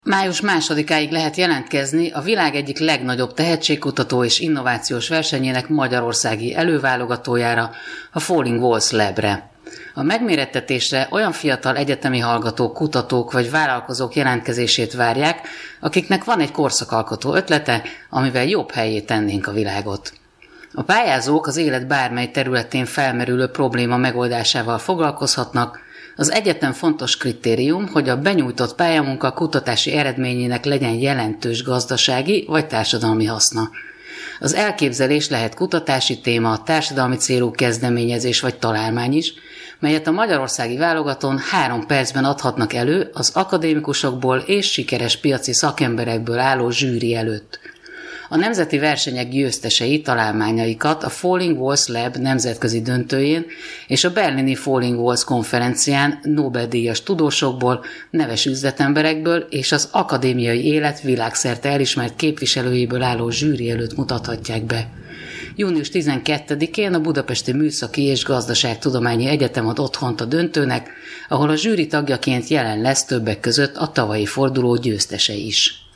Május 2-áig lehet jelentkezni a világ egyik legnagyobb tehetségkutató és innovációs versenyének magyarországi előválogatójára, a Falling Walls Lab-re. A megmérettetésre olyan fiatal egyetemi hallgatók, kutatók vagy vállalkozók jelentkezését várják, akiknek van egy korszakalkotó ötlete, amivel jobb helyé tennénk a világot. A pályázók az élet bármely területén felmerülő probléma megoldásával foglalkozhatnak. Az egyetlen fontos kritérium, hogy a benyújtott pályamunka kutatási eredményének legyen jelentős gazdasági vagy társadalmi haszna. Az elképzelés lehet kutatási téma, társadalmi célú kezdeményezés vagy találmány is, melyet a magyarországi válogatón 3 percben adhatnak elő az akadémikusokból és sikeres piaci szakemberekből álló zsűri előtt. A nemzeti versenyek győztesei találmányaikat a Falling Walls Lab nemzetközi döntőjén és a berlini Falling Walls konferencián Nobel-díjas tudósokból, neves üzletemberekből és az akadémiai élet világszerte elismert képviselőjéből álló zsűri előtt mutathatják be. Június 12-én a Budapesti Műszaki és Gazdaságtudományi Egyetem ad otthont a döntőnek, ahol a zsűri tagjaként jelen lesz többek között a tavalyi forduló győztese is.